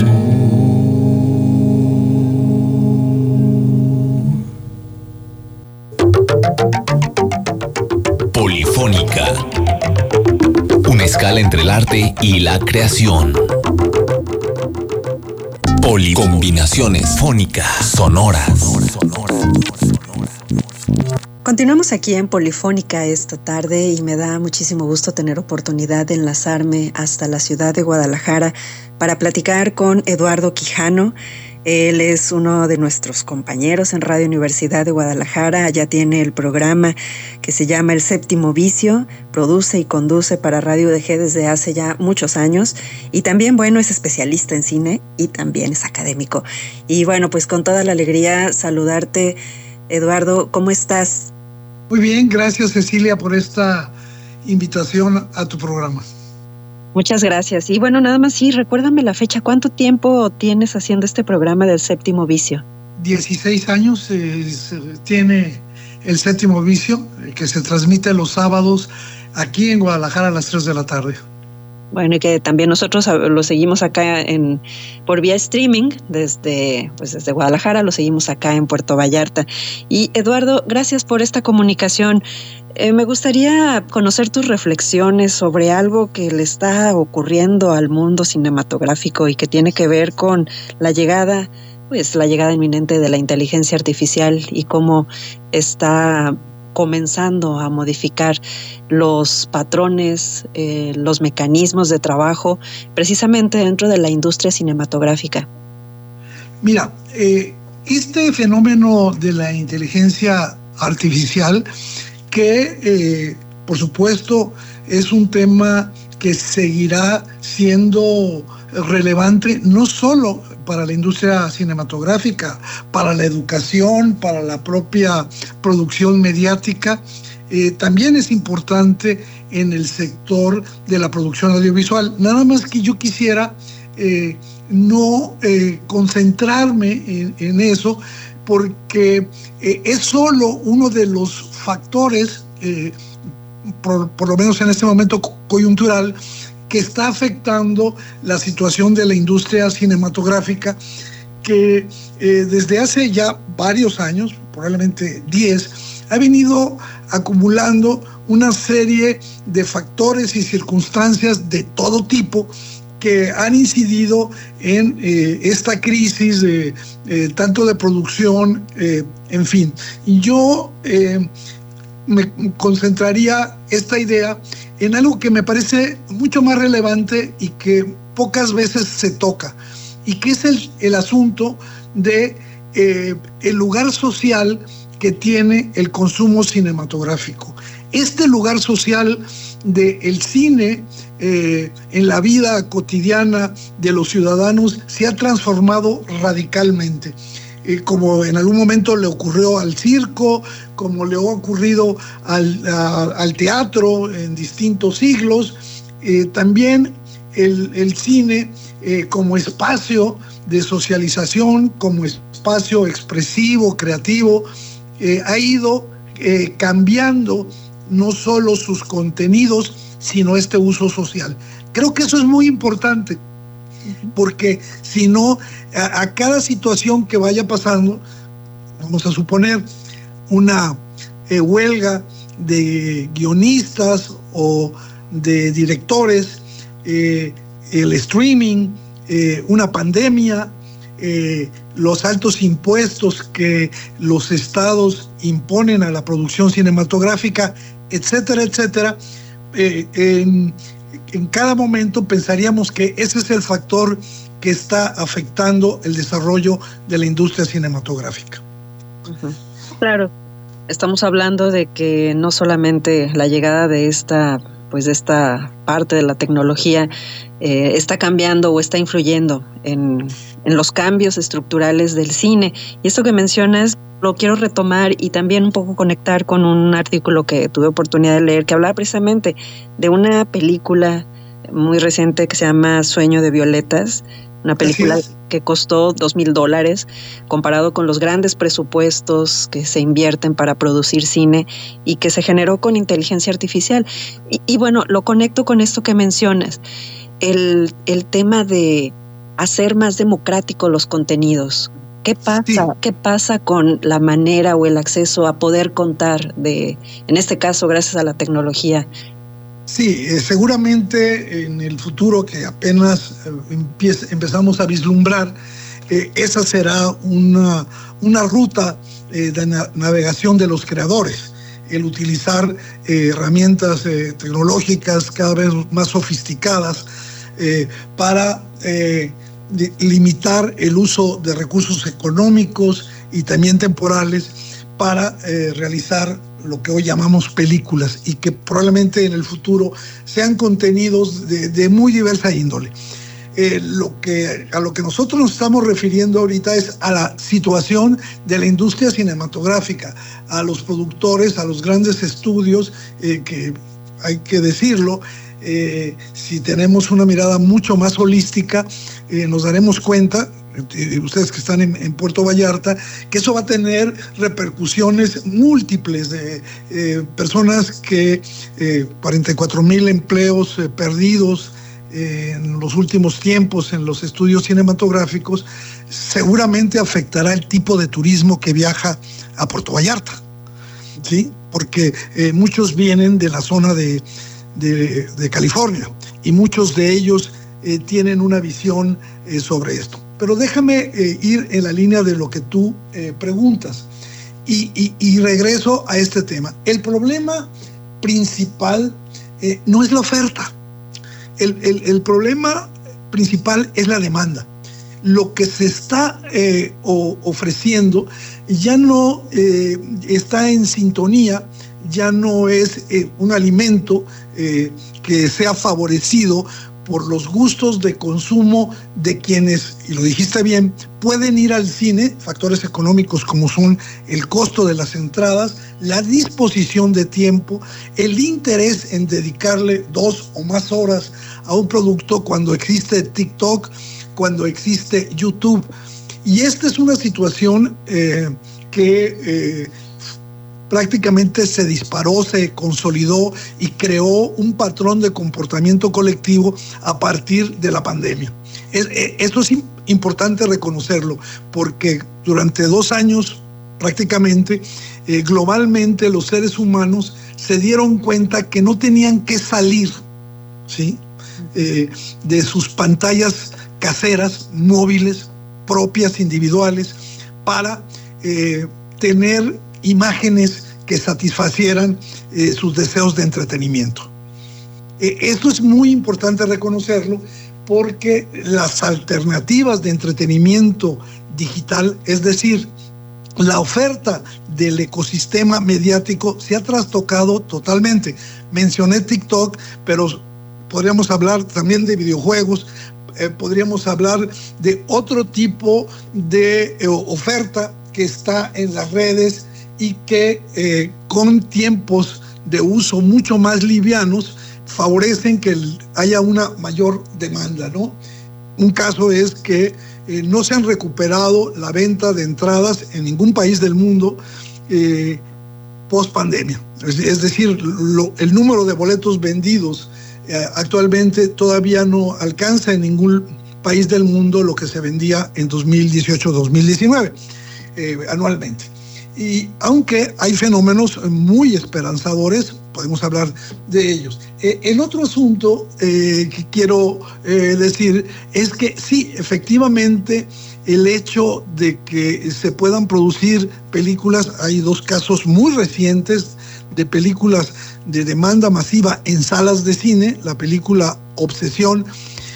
Polifónica. Una escala entre el arte y la creación. Poli combinaciones fónicas sonoras. Continuamos aquí en Polifónica esta tarde y me da muchísimo gusto tener oportunidad de enlazarme hasta la ciudad de Guadalajara para platicar con Eduardo Quijano. Él es uno de nuestros compañeros en Radio Universidad de Guadalajara. Ya tiene el programa que se llama El Séptimo Vicio, produce y conduce para Radio U D G desde hace ya muchos años y también, bueno, es especialista en cine y también es académico. Y bueno, pues con toda la alegría saludarte, Eduardo, ¿cómo estás? Muy bien, gracias Cecilia por esta invitación a tu programa. Muchas gracias. Y bueno, nada más sí, recuérdame la fecha. ¿Cuánto tiempo tienes haciendo este programa del Séptimo Vicio? dieciséis años eh, tiene el Séptimo Vicio, que se transmite los sábados aquí en Guadalajara a las tres de la tarde. Bueno, y que también nosotros lo seguimos acá en por vía streaming desde, pues desde Guadalajara, lo seguimos acá en Puerto Vallarta. Y Eduardo, gracias por esta comunicación. Eh, me gustaría conocer tus reflexiones sobre algo que le está ocurriendo al mundo cinematográfico y que tiene que ver con la llegada, pues la llegada inminente de la inteligencia artificial y cómo está comenzando a modificar los patrones, eh, los mecanismos de trabajo, precisamente dentro de la industria cinematográfica. Mira, eh, este fenómeno de la inteligencia artificial, que eh, por supuesto es un tema que seguirá siendo relevante no solo para la industria cinematográfica, para la educación, para la propia producción mediática, eh, también es importante en el sector de la producción audiovisual. Nada más que yo quisiera eh, no eh, concentrarme en, en eso, porque eh, es solo uno de los factores, eh, por, por lo menos en este momento coyuntural, que está afectando la situación de la industria cinematográfica, que eh, desde hace ya varios años, probablemente diez, ha venido acumulando una serie de factores y circunstancias de todo tipo que han incidido en eh, esta crisis, eh, eh, tanto de producción, eh, en fin. Y yo eh, me concentraría esta idea en algo que me parece mucho más relevante y que pocas veces se toca, y que es el, el asunto de eh, el lugar social que tiene el consumo cinematográfico. Este lugar social del cine eh, en la vida cotidiana de los ciudadanos se ha transformado radicalmente. Eh, como en algún momento le ocurrió al circo, como le ha ocurrido al, a, al teatro en distintos siglos, eh, también el, el cine eh, como espacio de socialización, como espacio expresivo, creativo, eh, ha ido eh, cambiando no solo sus contenidos, sino este uso social. Creo que eso es muy importante, porque si no, a, a cada situación que vaya pasando, vamos a suponer una eh, huelga de guionistas o de directores, eh, el streaming, eh, una pandemia, eh, los altos impuestos que los estados imponen a la producción cinematográfica, etcétera, etcétera. Eh, en, en cada momento pensaríamos que ese es el factor que está afectando el desarrollo de la industria cinematográfica. Uh-huh. Claro, estamos hablando de que no solamente la llegada de esta, pues de esta parte de la tecnología eh, está cambiando o está influyendo en, en los cambios estructurales del cine. Y esto que mencionas lo quiero retomar y también un poco conectar con un artículo que tuve oportunidad de leer que hablaba precisamente de una película muy reciente que se llama Sueño de Violetas, una película que costó dos mil dólares comparado con los grandes presupuestos que se invierten para producir cine y que se generó con inteligencia artificial. Y, y bueno, lo conecto con esto que mencionas, el, el tema de hacer más democráticos los contenidos. ¿Qué pasa? Sí. ¿Qué pasa con la manera o el acceso a poder contar de, en este caso, gracias a la tecnología? Sí, eh, seguramente en el futuro que apenas eh, empieza, empezamos a vislumbrar, eh, esa será una, una ruta eh, de na- navegación de los creadores, el utilizar eh, herramientas eh, tecnológicas cada vez más sofisticadas eh, para eh, de limitar el uso de recursos económicos y también temporales para eh, realizar lo que hoy llamamos películas y que probablemente en el futuro sean contenidos de, de muy diversa índole. Eh, lo que, a lo que nosotros nos estamos refiriendo ahorita es a la situación de la industria cinematográfica, a los productores, a los grandes estudios, eh, que hay que decirlo, eh, si tenemos una mirada mucho más holística, eh, nos daremos cuenta, eh, ustedes que están en, en Puerto Vallarta, que eso va a tener repercusiones múltiples de eh, personas que eh, cuarenta y cuatro mil empleos eh, perdidos eh, en los últimos tiempos en los estudios cinematográficos, seguramente afectará el tipo de turismo que viaja a Puerto Vallarta, ¿sí? porque eh, muchos vienen de la zona de, de, de California y muchos de ellos eh, tienen una visión eh, sobre esto. Pero déjame eh, ir en la línea de lo que tú eh, preguntas y, y, y regreso a este tema. El problema principal eh, no es la oferta. El, el, el problema principal es la demanda. Lo que se está eh, o, ofreciendo ya no eh, está en sintonía, ya no es eh, un alimento eh, que sea favorecido por los gustos de consumo de quienes, y lo dijiste bien, pueden ir al cine, factores económicos como son el costo de las entradas, la disposición de tiempo, el interés en dedicarle dos o más horas a un producto cuando existe TikTok, cuando existe YouTube. Y esta es una situación eh, que eh, prácticamente se disparó, se consolidó y creó un patrón de comportamiento colectivo a partir de la pandemia. Es, eh, esto es importante reconocerlo, porque durante dos años prácticamente eh, globalmente los seres humanos se dieron cuenta que no tenían que salir, ¿sí? eh, de sus pantallas caseras, móviles, propias, individuales, para eh, tener imágenes que satisfacieran eh, sus deseos de entretenimiento. Eh, esto es muy importante reconocerlo, porque las alternativas de entretenimiento digital, es decir, la oferta del ecosistema mediático, se ha trastocado totalmente. Mencioné TikTok, pero podríamos hablar también de videojuegos, eh, podríamos hablar de otro tipo de eh, oferta que está en las redes y que eh, con tiempos de uso mucho más livianos favorecen que haya una mayor demanda, ¿no? Un caso es que eh, no se han recuperado la venta de entradas en ningún país del mundo eh, post pandemia. Es, es decir, lo, el número de boletos vendidos eh, actualmente todavía no alcanza en ningún país del mundo lo que se vendía en dos mil dieciocho dos mil diecinueve eh, anualmente. Y aunque hay fenómenos muy esperanzadores, podemos hablar de ellos. Eh, el otro asunto eh, que quiero eh, decir es que sí, efectivamente, el hecho de que se puedan producir películas, hay dos casos muy recientes de películas de demanda masiva en salas de cine, la película Obsesión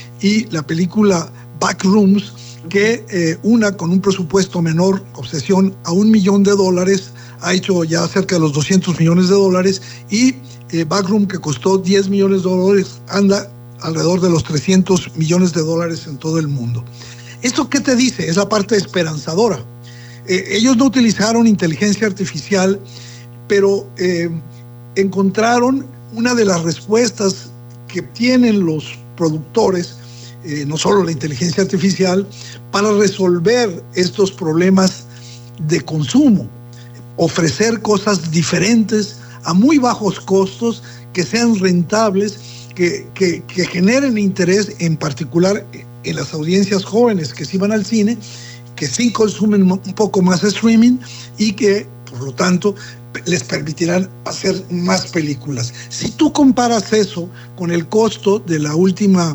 y la película Backrooms, que eh, una con un presupuesto menor, Obsesión, a un millón de dólares, ha hecho ya cerca de los doscientos millones de dólares, y eh, Backroom, que costó diez millones de dólares, anda alrededor de los trescientos millones de dólares en todo el mundo. ¿Esto qué te dice? Es la parte esperanzadora. Eh, ellos no utilizaron inteligencia artificial, pero eh, encontraron una de las respuestas que tienen los productores, eh, no solo la inteligencia artificial, para resolver estos problemas de consumo. Ofrecer cosas diferentes a muy bajos costos, que sean rentables, que, que, que generen interés, en particular en las audiencias jóvenes que sí van al cine, que sí consumen un poco más streaming y que, por lo tanto, les permitirán hacer más películas. Si tú comparas eso con el costo de la última,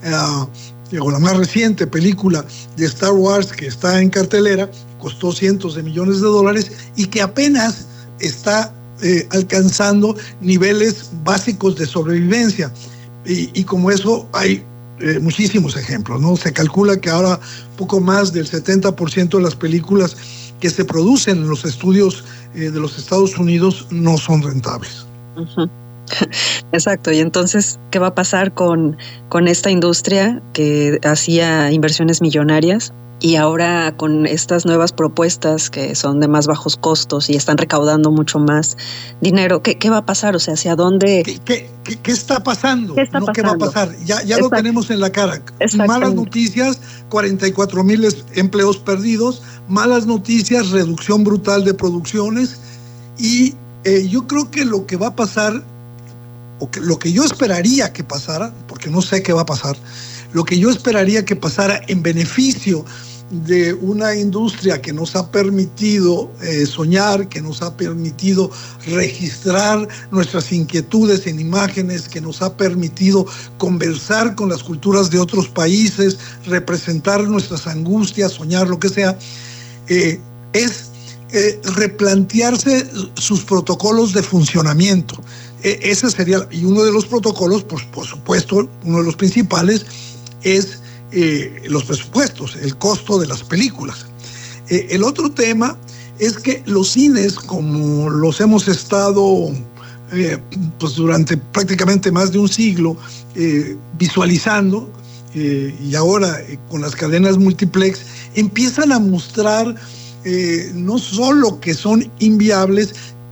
uh, o la más reciente película de Star Wars que está en cartelera, costó cientos de millones de dólares y que apenas está eh, alcanzando niveles básicos de sobrevivencia. Y, y como eso hay eh, muchísimos ejemplos, ¿no? Se calcula que ahora poco más del setenta por ciento de las películas que se producen en los estudios eh, de los Estados Unidos no son rentables. Uh-huh. Exacto, y entonces, ¿qué va a pasar con, con esta industria que hacía inversiones millonarias y ahora con estas nuevas propuestas que son de más bajos costos y están recaudando mucho más dinero? ¿Qué, qué va a pasar? O sea, ¿hacia dónde? ¿Qué, qué, qué, qué está pasando? ¿Qué está no, pasando? ¿Qué va a pasar? Ya, ya lo tenemos en la cara. Malas noticias, cuarenta y cuatro mil empleos perdidos. Malas noticias, reducción brutal de producciones. Y eh, yo creo que lo que va a pasar, o que, lo que yo esperaría que pasara, porque no sé qué va a pasar, lo que yo esperaría que pasara en beneficio de una industria que nos ha permitido eh, soñar, que nos ha permitido registrar nuestras inquietudes en imágenes, que nos ha permitido conversar con las culturas de otros países, representar nuestras angustias, soñar, lo que sea, eh, es eh, replantearse sus protocolos de funcionamiento. Eh, ese sería, y uno de los protocolos, pues, por supuesto, uno de los principales es Eh, los presupuestos, el costo de las películas. Eh, el otro tema es que los cines, como los hemos estado eh, pues durante prácticamente más de un siglo eh, visualizando, eh, y ahora eh, con las cadenas multiplex, empiezan a mostrar eh, no solo que son inviables,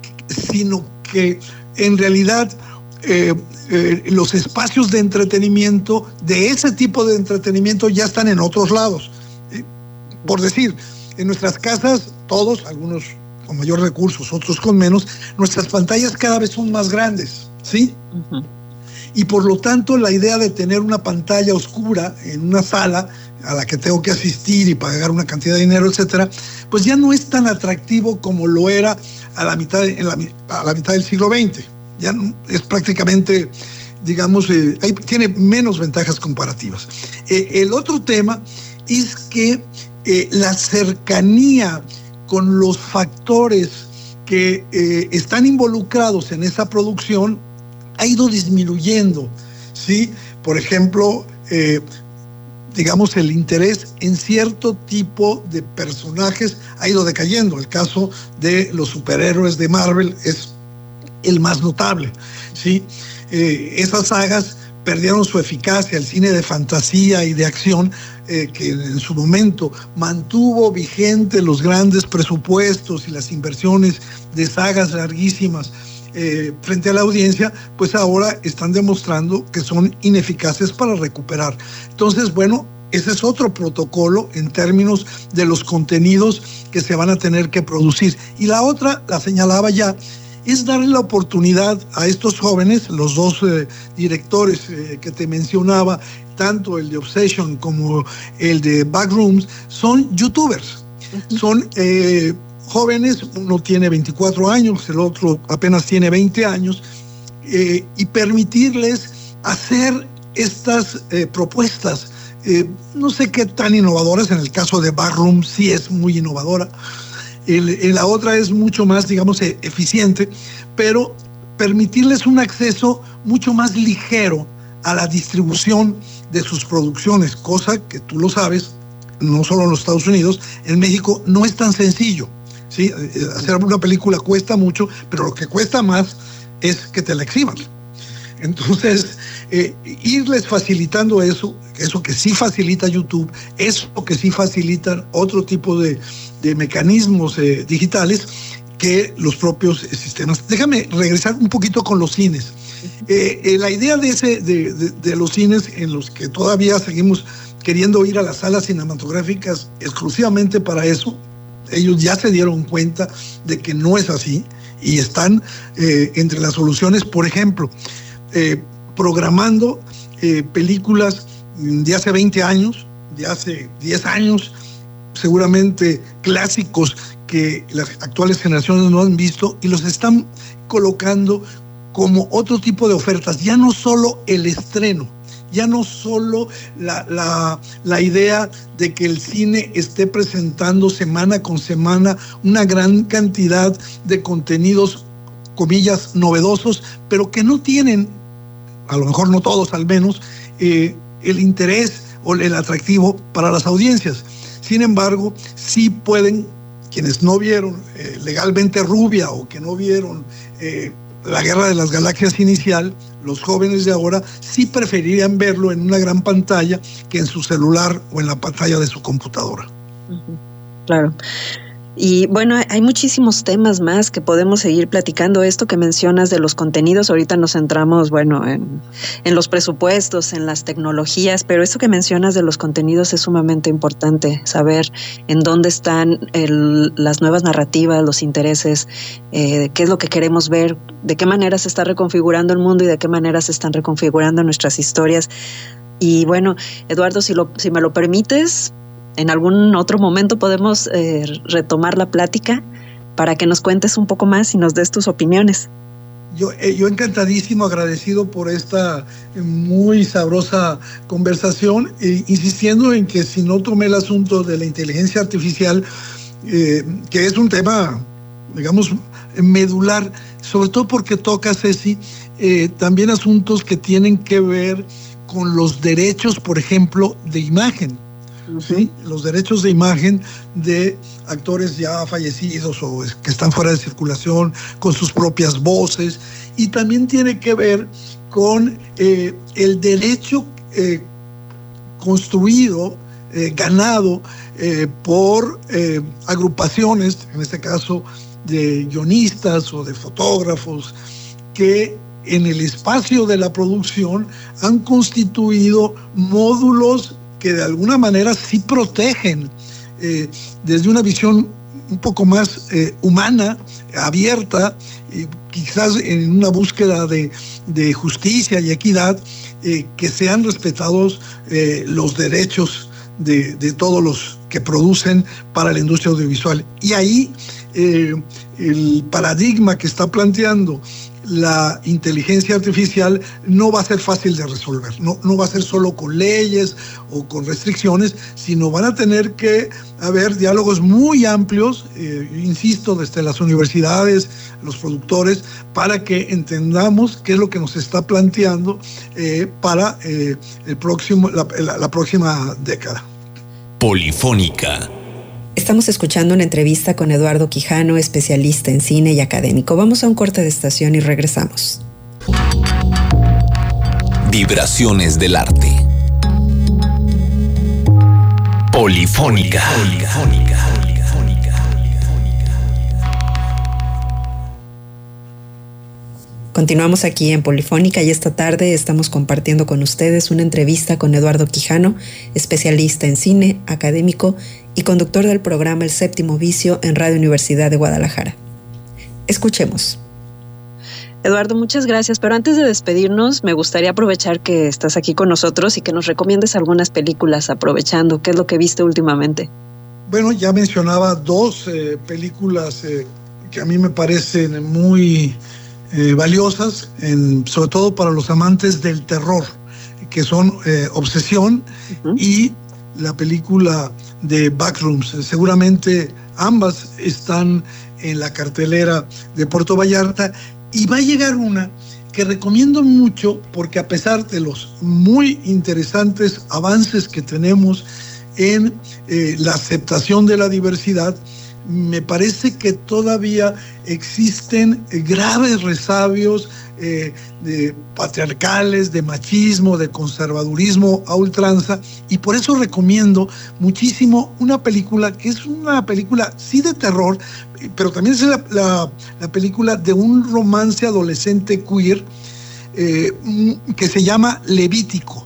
sino que en realidad Eh, eh, los espacios de entretenimiento, de ese tipo de entretenimiento, ya están en otros lados. Eh, por decir, en nuestras casas, todos, algunos con mayor recursos, otros con menos, nuestras pantallas cada vez son más grandes, ¿sí? Uh-huh. Y por lo tanto, la idea de tener una pantalla oscura en una sala a la que tengo que asistir y pagar una cantidad de dinero, etcétera, pues ya no es tan atractivo como lo era a la mitad, en la, a la mitad del siglo veinte. Ya es prácticamente, digamos, eh, hay, tiene menos ventajas comparativas. Eh, el otro tema es que eh, la cercanía con los factores que eh, están involucrados en esa producción ha ido disminuyendo, ¿sí? Por ejemplo, eh, digamos, el interés en cierto tipo de personajes ha ido decayendo. El caso de los superhéroes de Marvel es el más notable, ¿sí? Eh, esas sagas perdieron su eficacia. El cine de fantasía y de acción, eh, que en su momento mantuvo vigente los grandes presupuestos y las inversiones de sagas larguísimas eh, frente a la audiencia, pues ahora están demostrando que son ineficaces para recuperar. Entonces, bueno, ese es otro protocolo en términos de los contenidos que se van a tener que producir. Y la otra, la señalaba ya, es darle la oportunidad a estos jóvenes. Los dos eh, directores eh, que te mencionaba, tanto el de Obsession como el de Backrooms, son youtubers. Uh-huh. Son eh, jóvenes, uno tiene veinticuatro años, el otro apenas tiene veinte años, eh, y permitirles hacer estas eh, propuestas. Eh, no sé qué tan innovadoras. En el caso de Backrooms sí es muy innovadora. El, el, la otra es mucho más, digamos, eficiente, pero permitirles un acceso mucho más ligero a la distribución de sus producciones, cosa que tú lo sabes, no solo en los Estados Unidos, en México no es tan sencillo, ¿sí? Hacer una película cuesta mucho, pero lo que cuesta más es que te la exhiban. Entonces, eh, irles facilitando eso, eso que sí facilita YouTube, eso que sí facilitan otro tipo de, de mecanismos eh, digitales que los propios eh, sistemas. Déjame regresar un poquito con los cines. Eh, eh, la idea de, ese, de, de, de los cines en los que todavía seguimos queriendo ir a las salas cinematográficas exclusivamente para eso, ellos ya se dieron cuenta de que no es así y están eh, entre las soluciones, por ejemplo, Eh, programando eh, películas de hace veinte años, de hace diez años, seguramente clásicos que las actuales generaciones no han visto, y los están colocando como otro tipo de ofertas. Ya no solo el estreno, ya no solo la, la, la idea de que el cine esté presentando semana con semana una gran cantidad de contenidos, comillas, novedosos, pero que no tienen, a lo mejor no todos al menos, eh, el interés o el atractivo para las audiencias. Sin embargo, sí pueden, quienes no vieron eh, legalmente Rubia o que no vieron eh, La Guerra de las Galaxias inicial, los jóvenes de ahora sí preferirían verlo en una gran pantalla que en su celular o en la pantalla de su computadora. Claro. Y bueno, hay muchísimos temas más que podemos seguir platicando. Esto que mencionas de los contenidos, ahorita nos centramos, bueno, en, en los presupuestos, en las tecnologías, pero esto que mencionas de los contenidos es sumamente importante, saber en dónde están el, las nuevas narrativas, los intereses, eh, qué es lo que queremos ver, de qué manera se está reconfigurando el mundo y de qué manera se están reconfigurando nuestras historias. Y bueno, Eduardo, si, lo, si me lo permites, en algún otro momento podemos eh, retomar la plática para que nos cuentes un poco más y nos des tus opiniones. Yo, eh, yo encantadísimo, agradecido por esta muy sabrosa conversación, eh, insistiendo en que si no tomé el asunto de la inteligencia artificial, eh, que es un tema, digamos, medular, sobre todo porque toca, Ceci, eh, también asuntos que tienen que ver con los derechos, por ejemplo, de imagen. ¿Sí? Los derechos de imagen de actores ya fallecidos o que están fuera de circulación, con sus propias voces, y también tiene que ver con eh, el derecho eh, construido, eh, ganado eh, por eh, agrupaciones, en este caso de guionistas o de fotógrafos, que en el espacio de la producción han constituido módulos que de alguna manera sí protegen eh, desde una visión un poco más eh, humana, abierta, eh, quizás en una búsqueda de, de justicia y equidad, eh, que sean respetados eh, los derechos de, de todos los que producen para la industria audiovisual. Y ahí eh, el paradigma que está planteando la inteligencia artificial no va a ser fácil de resolver, no, no va a ser solo con leyes o con restricciones, sino van a tener que haber diálogos muy amplios, eh, insisto, desde las universidades, los productores, para que entendamos qué es lo que nos está planteando eh, para eh, el próximo, la, la, la próxima década. Polifónica. Estamos escuchando una entrevista con Eduardo Quijano, especialista en cine y académico. Vamos a un corte de estación y regresamos. Vibraciones del arte. Polifónica. Polifónica. Continuamos aquí en Polifónica y esta tarde estamos compartiendo con ustedes una entrevista con Eduardo Quijano, especialista en cine, académico y conductor del programa El Séptimo Vicio en Radio Universidad de Guadalajara. Escuchemos. Eduardo, muchas gracias, pero antes de despedirnos me gustaría aprovechar que estás aquí con nosotros y que nos recomiendes algunas películas, aprovechando. ¿Qué es lo que viste últimamente? Bueno, ya mencionaba dos eh, películas eh, que a mí me parecen muy eh, valiosas, en, sobre todo para los amantes del terror, que son eh, Obsesión uh-huh. y la película de Backrooms. Seguramente ambas están en la cartelera de Puerto Vallarta, y va a llegar una que recomiendo mucho porque a pesar de los muy interesantes avances que tenemos en eh, la aceptación de la diversidad, me parece que todavía existen graves resabios eh, de patriarcales, de machismo, de conservadurismo a ultranza, y por eso recomiendo muchísimo una película que es una película sí de terror, pero también es la, la, la película de un romance adolescente queer eh, que se llama Levítico.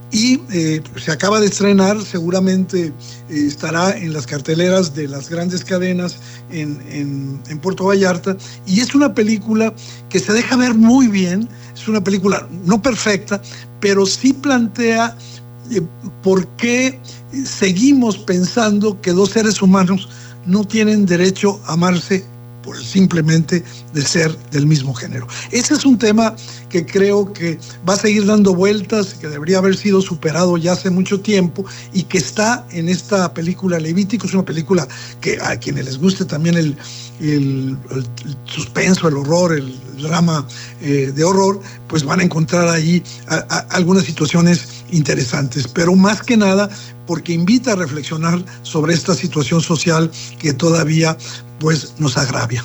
Y eh, se acaba de estrenar, seguramente eh, estará en las carteleras de las grandes cadenas en, en, en Puerto Vallarta, y es una película que se deja ver muy bien. Es una película no perfecta, pero sí plantea eh, por qué seguimos pensando que dos seres humanos no tienen derecho a amarse por simplemente de ser del mismo género. Ese es un tema que creo que va a seguir dando vueltas, que debería haber sido superado ya hace mucho tiempo y que está en esta película Levítico. Es una película que a quienes les guste también el, el, el suspenso, el horror, el drama eh, de horror, pues van a encontrar ahí a, a, algunas situaciones interesantes, pero más que nada porque invita a reflexionar sobre esta situación social que todavía pues nos agravia.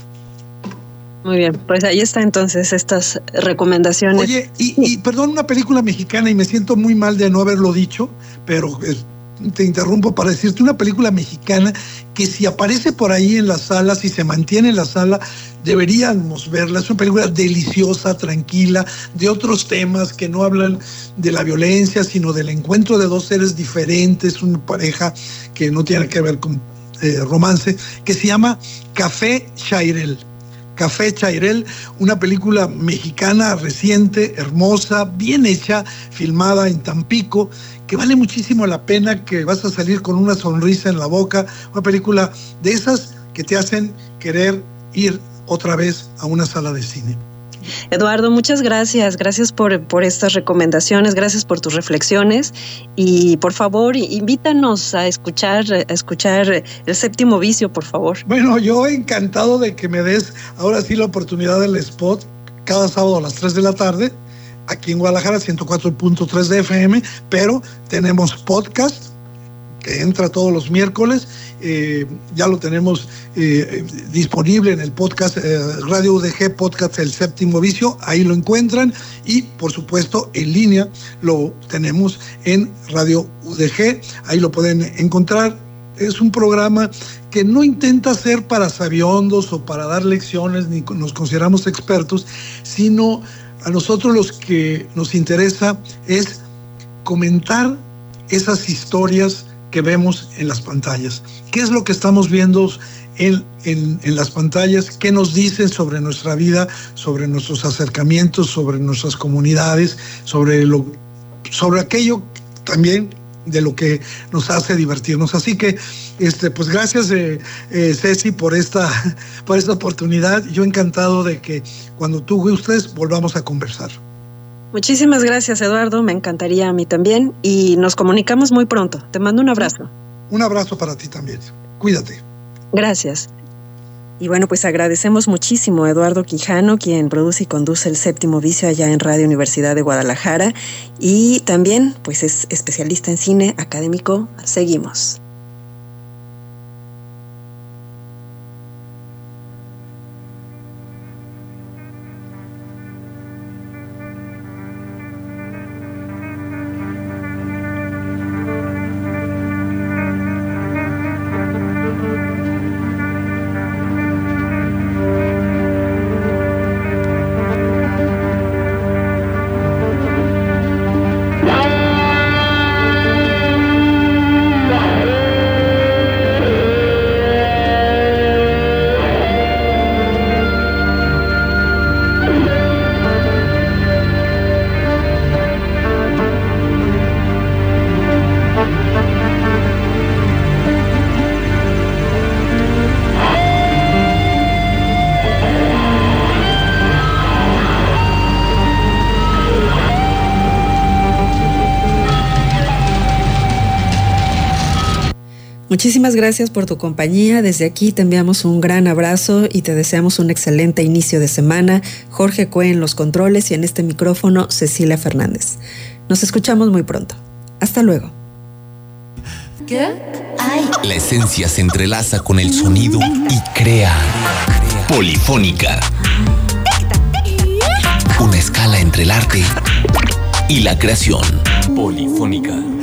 Muy bien, pues ahí está entonces estas recomendaciones. Oye, y, y perdón, una película mexicana, y me siento muy mal de no haberlo dicho, pero eh, te interrumpo para decirte una película mexicana que si aparece por ahí en la sala, si se mantiene en la sala, deberíamos verla. Es una película deliciosa, tranquila, de otros temas que no hablan de la violencia, sino del encuentro de dos seres diferentes, una pareja que no tiene que ver con eh, romance, que se llama Café Chairel. Café Chairel, una película mexicana reciente, hermosa, bien hecha, filmada en Tampico, que vale muchísimo la pena, que vas a salir con una sonrisa en la boca, una película de esas que te hacen querer ir otra vez a una sala de cine. Eduardo, muchas gracias, gracias por, por estas recomendaciones, gracias por tus reflexiones y por favor invítanos a escuchar, a escuchar El Séptimo Vicio, por favor. Bueno, yo encantado de que me des ahora sí la oportunidad del spot cada sábado a las tres de la tarde, aquí en Guadalajara, ciento cuatro punto tres de F M, pero tenemos podcast que entra todos los miércoles, eh, ya lo tenemos eh, disponible en el podcast eh, Radio U D G Podcast El Séptimo Vicio, ahí lo encuentran, y por supuesto en línea lo tenemos en Radio U D G, ahí lo pueden encontrar. Es un programa que no intenta ser para sabiondos o para dar lecciones, ni nos consideramos expertos, sino a nosotros los que nos interesa es comentar esas historias que vemos en las pantallas. ¿Qué es lo que estamos viendo en, en, en las pantallas? ¿Qué nos dicen sobre nuestra vida, sobre nuestros acercamientos, sobre nuestras comunidades, sobre, lo, sobre aquello también de lo que nos hace divertirnos? Así que, este, pues gracias eh, eh, Ceci por esta, por esta oportunidad. Yo encantado de que cuando tú gustes volvamos a conversar. Muchísimas gracias, Eduardo, me encantaría a mí también y nos comunicamos muy pronto. Te mando un abrazo. Un abrazo para ti también. Cuídate. Gracias. Y bueno, pues agradecemos muchísimo a Eduardo Quijano, quien produce y conduce El Séptimo Vicio allá en Radio Universidad de Guadalajara y también pues es especialista en cine académico. Seguimos. Muchísimas gracias por tu compañía. Desde aquí te enviamos un gran abrazo y te deseamos un excelente inicio de semana. Jorge Cue en los controles y en este micrófono Cecilia Fernández. Nos escuchamos muy pronto. Hasta luego. ¿Qué? La esencia se entrelaza con el sonido y crea Polifónica. Una escala entre el arte y la creación. Polifónica.